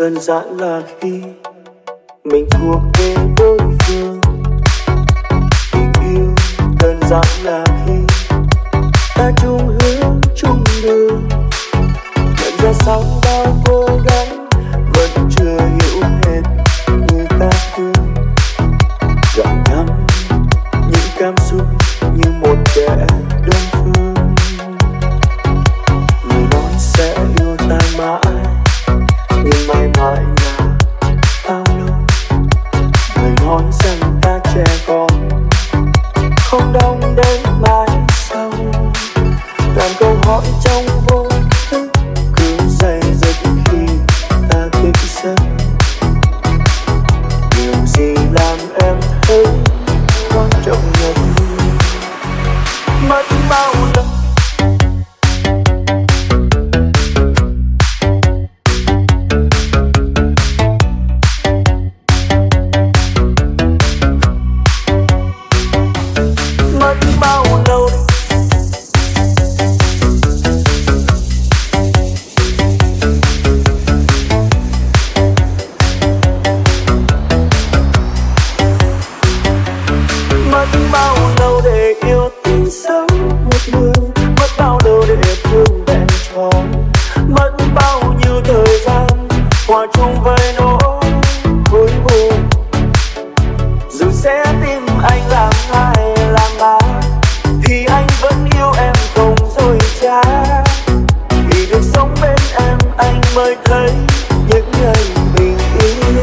đơn giản là khi mình thuộc về đối phương. Tình yêu đơn giản là khi ta chung hướng chung đường. Nhận ra sau bao cố gắng vẫn chưa hiểu hết người ta thương. Gặm nhấm những cảm xúc như một kẻ đơn phương. Người nói sẽ yêu ta mãi, nhưng mãi mãi là bao lâu. Người nói rằng ta trẻ con, không đong đến mãi sau. Ngàn câu hỏi trong vô thức cứ dày dứt khi ta thức giấc. Điều gì làm em thấy quan trọng nhất? Mất bao lâu hòa chung với nỗi vui buồn. Dù sẽ tìm anh làm hai làm ba, thì anh vẫn yêu em không dối trá. Vì được sống bên em anh mới thấy những ngày bình yên.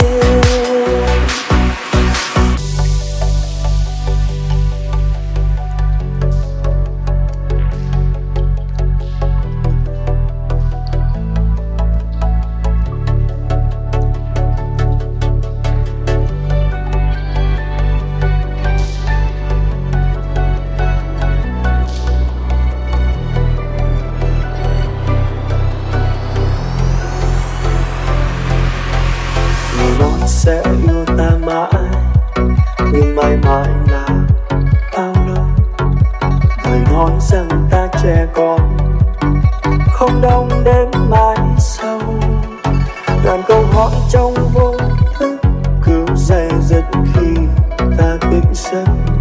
Sẽ yêu ta mãi, nhưng mãi mãi là bao lâu. Người nói rằng ta trẻ con, không đong đến mãi sau. Ngàn câu hỏi trong vô thức cứ dày dứt khi ta thức giấc.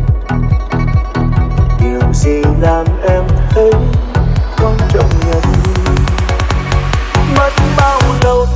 Điều gì làm em thấy quan trọng nhất? Mất bao lâu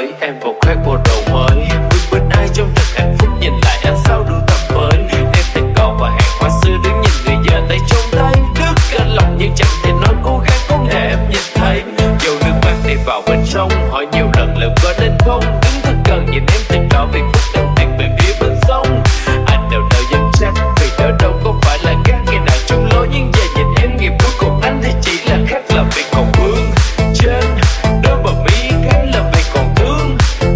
tới, em vội khoác bộ đồ mới. Bước bên ai trong thật hạnh phúc, nhìn lại anh sau đuổi tập mới. Em tình cò và hàng hoa xưa đứng nhìn người vợ tay trong tay. Đứt cả lòng nhưng chẳng thể nói cố gắng không để em nhìn thấy. Dầu nước mắt đi vào bên trong, hỏi nhiều lần liệu có đến không. Đứng thật gần nhìn em tình cỏ vì phút đầu tiên về phía bên sông. Anh đều nợ dân chắc vì đỡ đâu có phải là các ngày nào chung lối. Nhưng giờ nhìn em nghiệp cuối cùng anh thì chỉ là khác làm việc còn vương. Trên đôi bờ mi khác làm việc còn thương.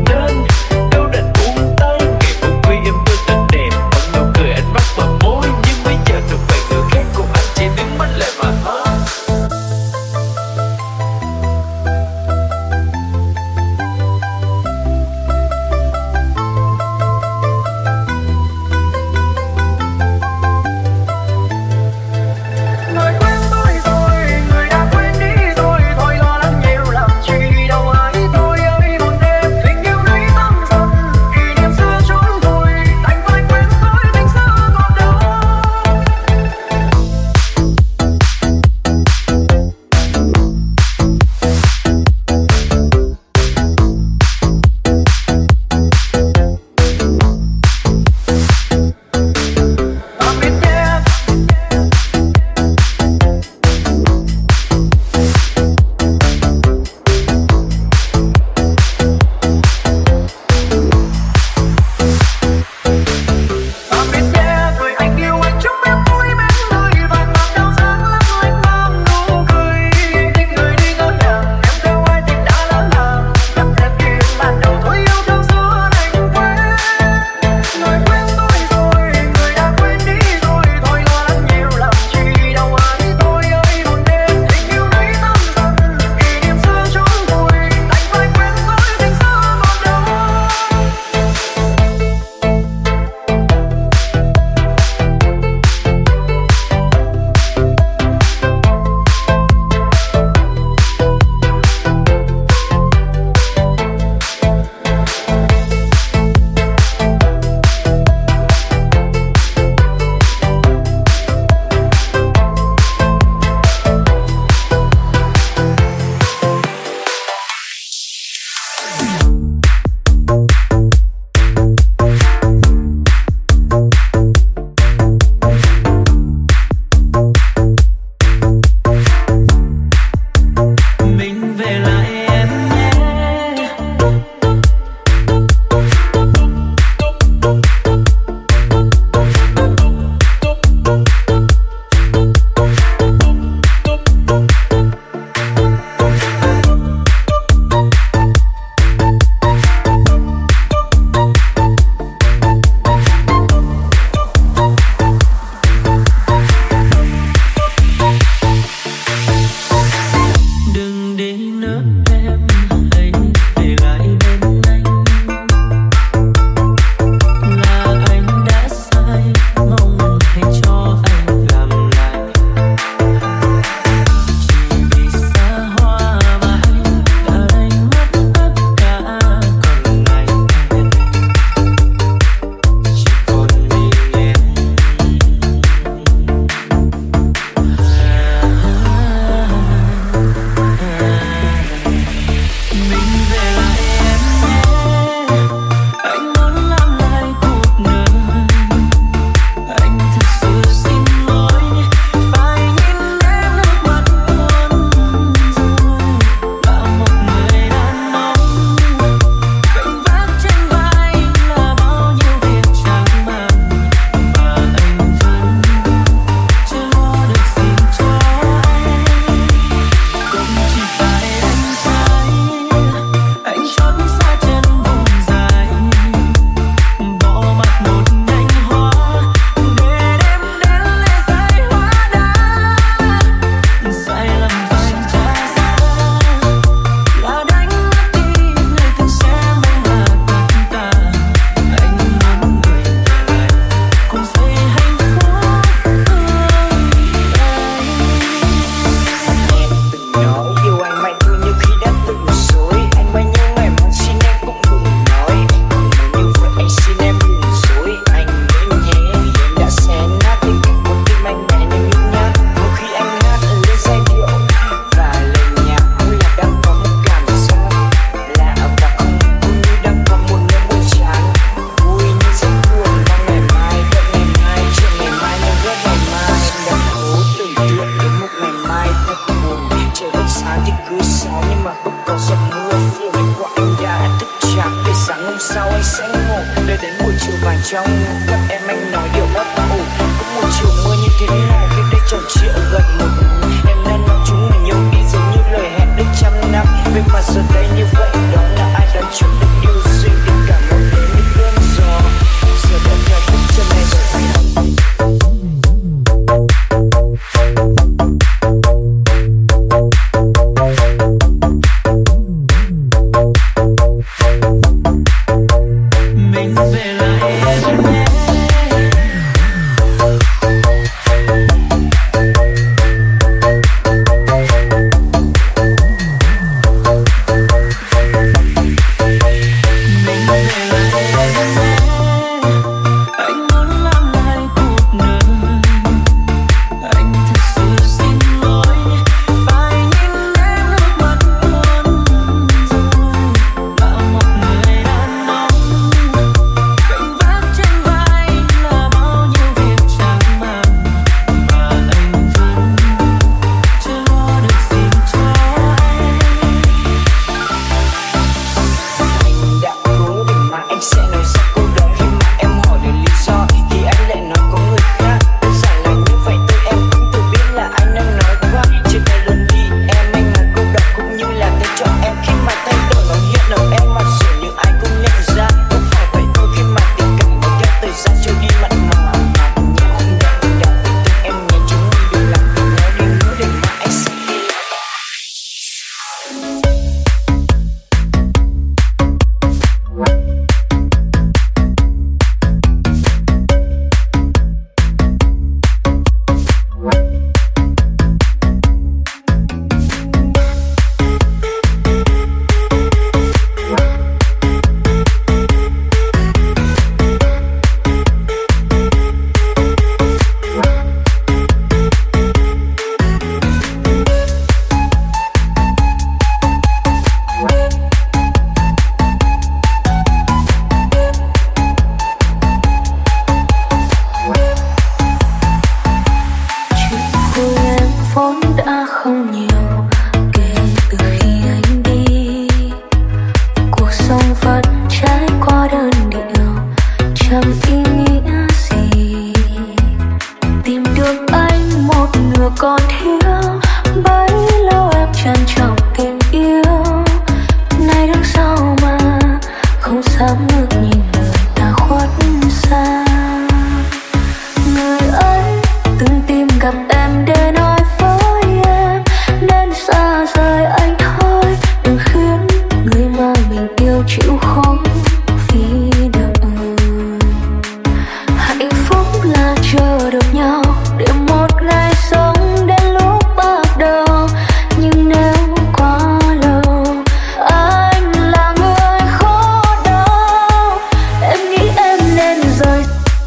phúc là chờ được nhau để một ngày sống đến lúc bắt đầu. Nhưng nếu quá lâu anh là người khó đau, em nghĩ em nên rời.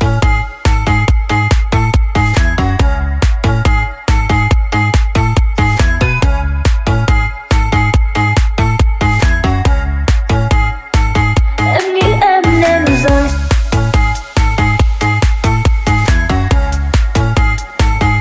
Em nghĩ em nên rời.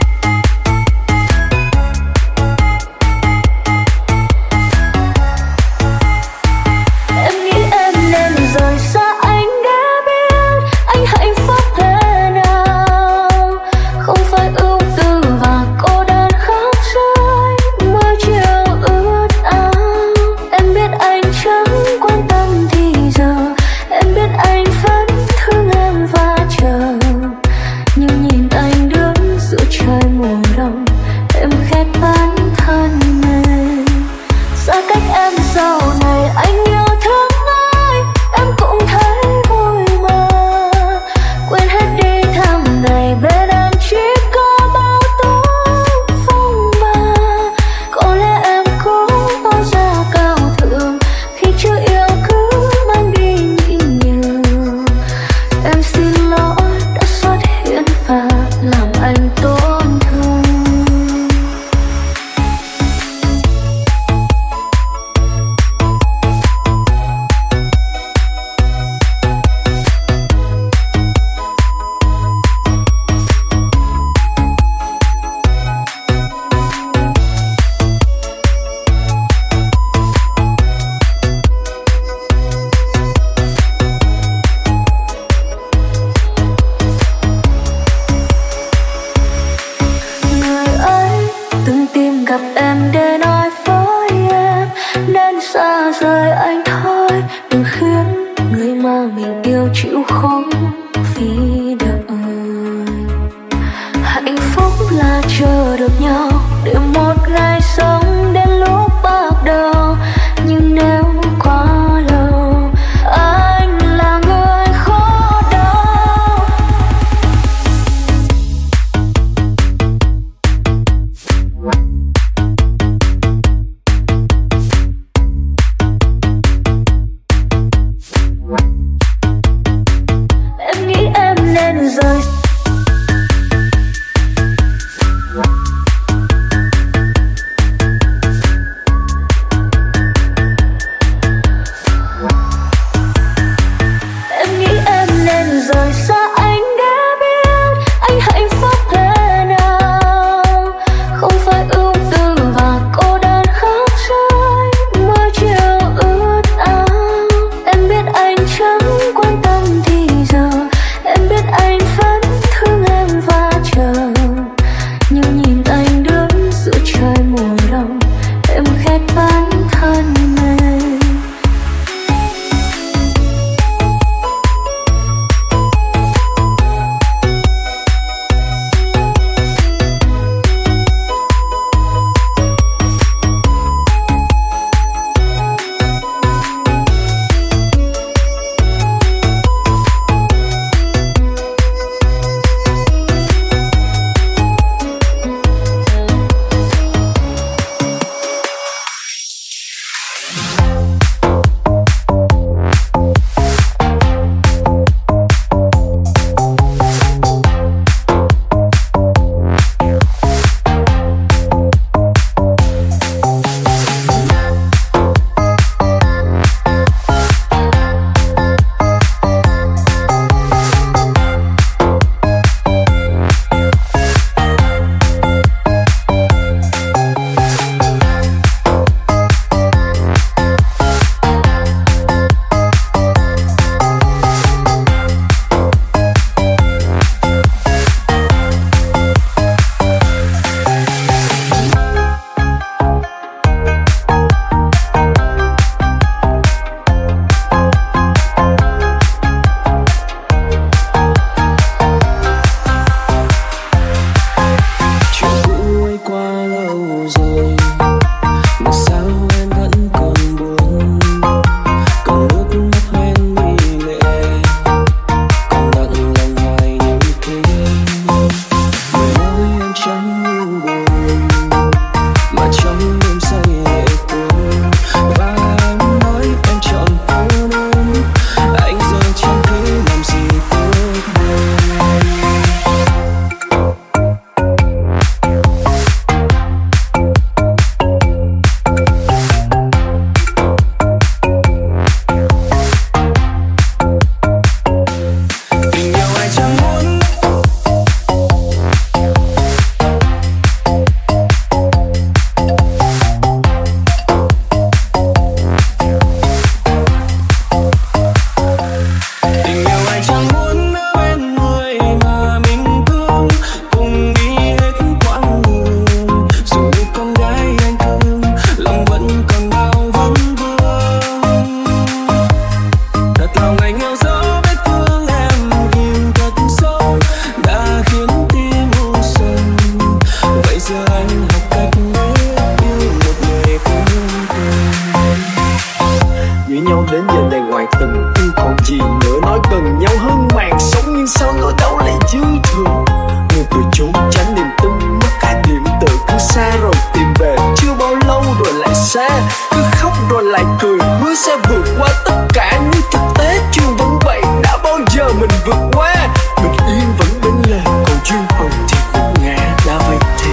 lại cười, hứa sẽ vượt qua tất cả. Nhưng thực tế chuyện vẫn vậy, đã bao giờ mình vượt qua. Bình yên vẫn bên lề, còn duyên hồng thì khúc ngã đã vậy thì.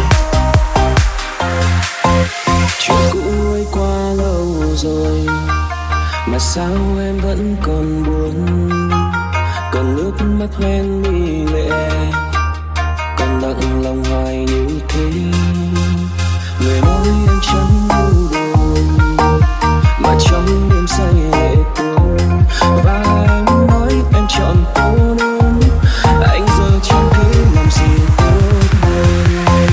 Chuyện cũ ấy qua lâu rồi mà sao em vẫn còn buồn, còn nước mắt hoen mi lệ, còn nặng lòng hoài như thế. Người nói em chẳng ngu buồn mà trong đêm say lệ tuôn, và em nói em chọn cô đơn, anh giờ chẳng biết làm gì tốt hơn.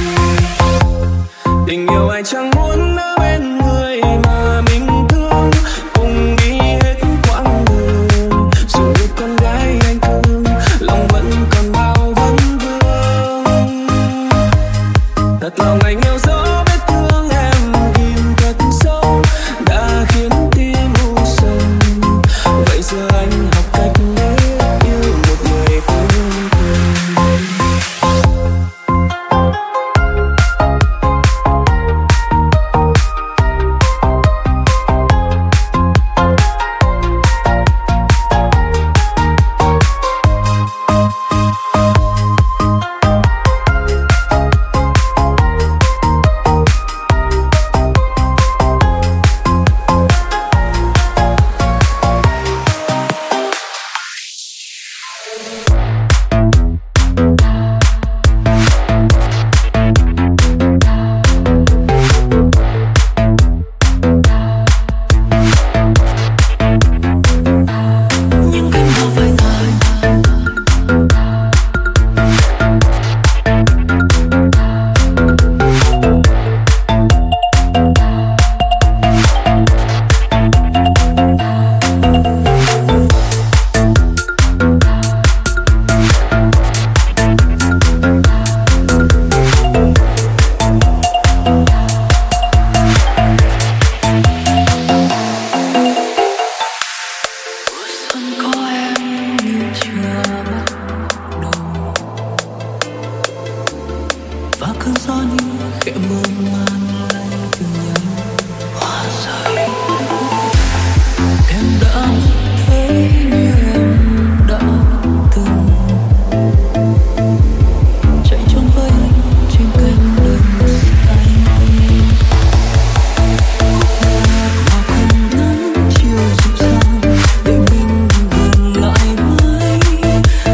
Tình yêu ai chẳng muốn ở bên người mà mình thương, cùng đi hết quãng đường. Dù biết con gái anh thương, lòng vẫn còn bao vấn vương. Thật lòng anh yêu dấu vết thương em ghim thật sâu, đã khiến tim u sầu. Vậy giờ anh học cách biết yêu một người cuối cùng.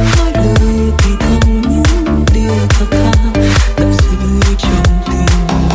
Tình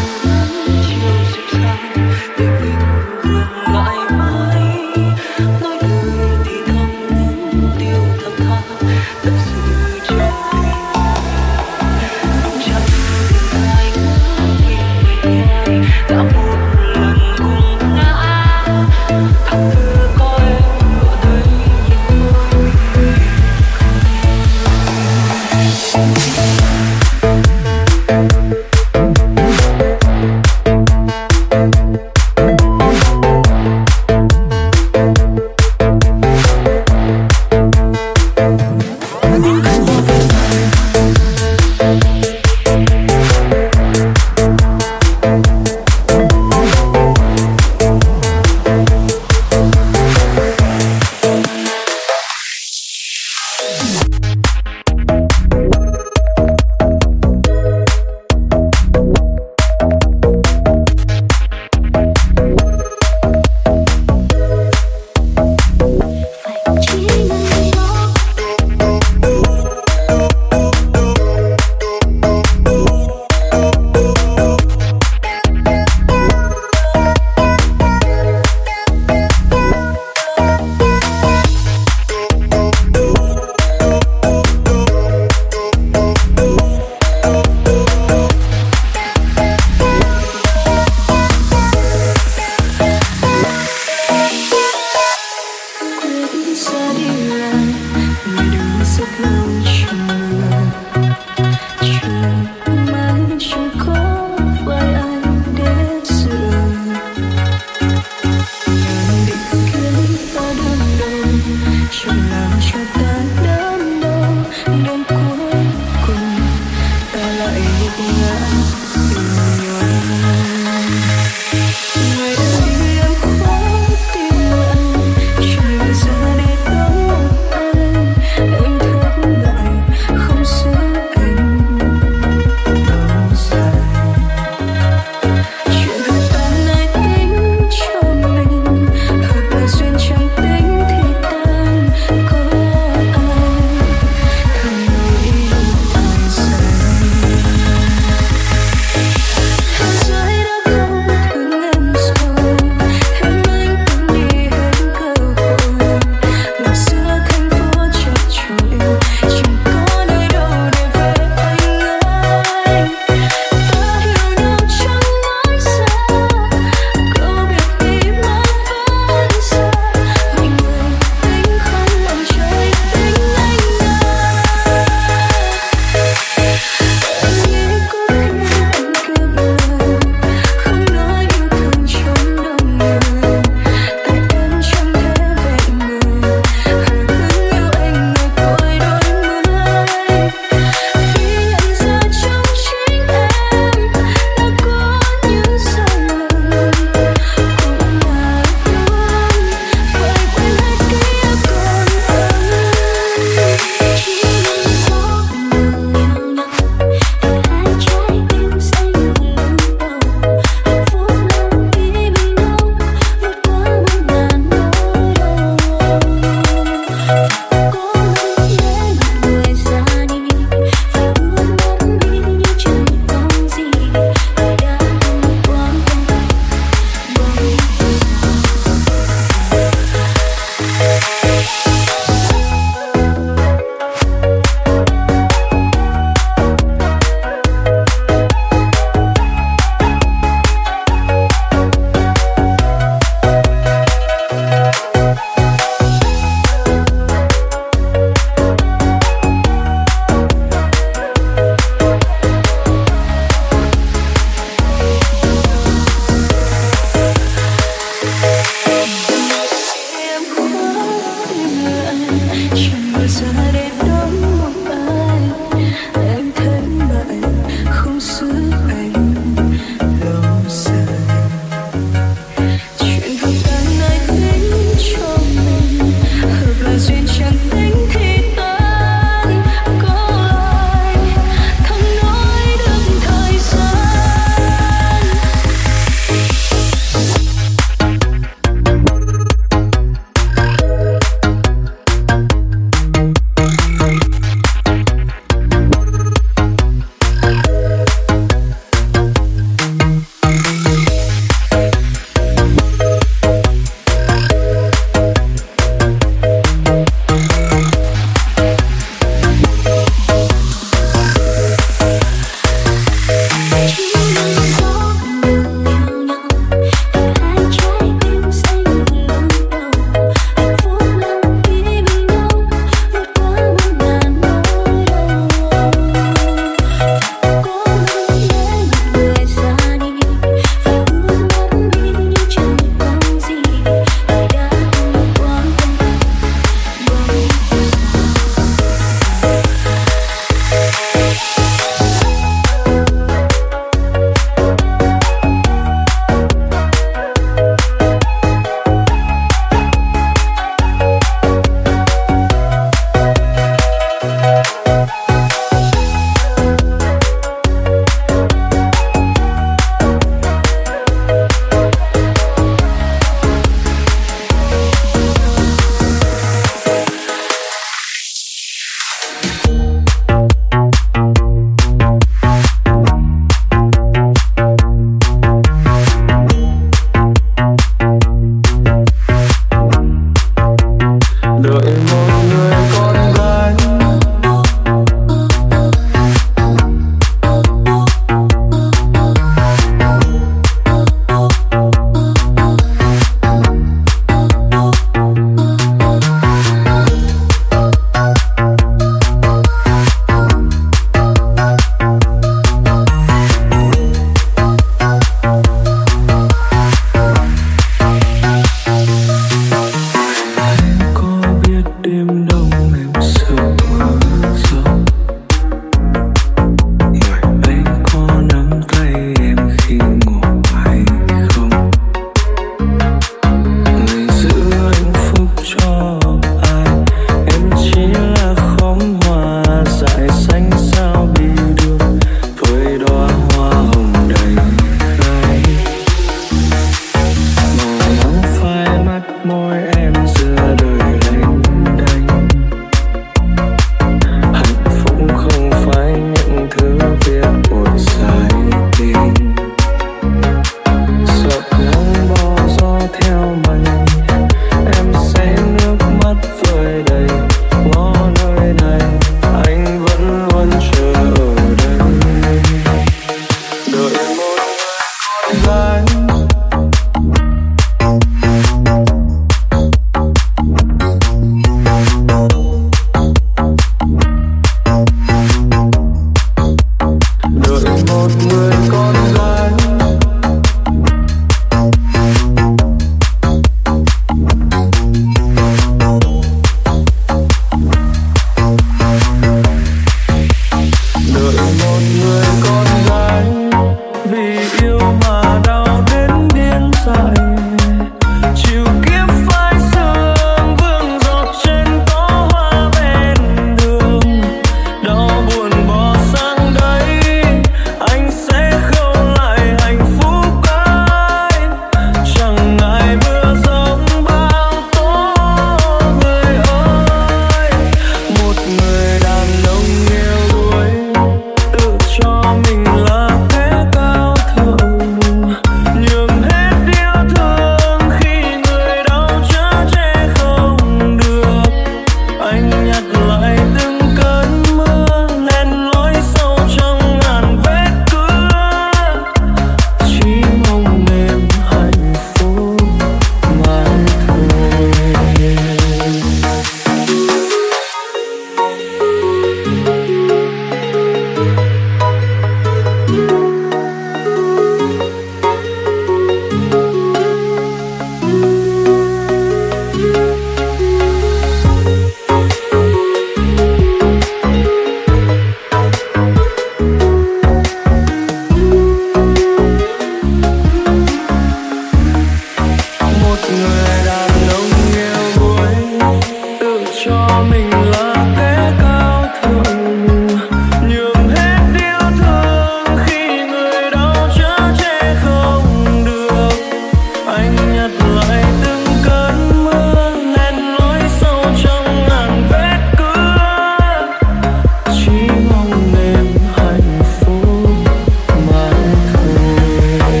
người đàn ông yêu đuối tự cho mình là kẻ cao thượng, nhường hết yêu thương khi người đau chở che không được. Anh nhặt lại từng cơn mưa nén lối sâu trong ngàn vết cưa, chỉ mong em hạnh phúc mà thôi.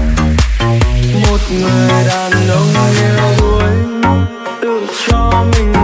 Một người đàn ông yêu đuối tự cho mình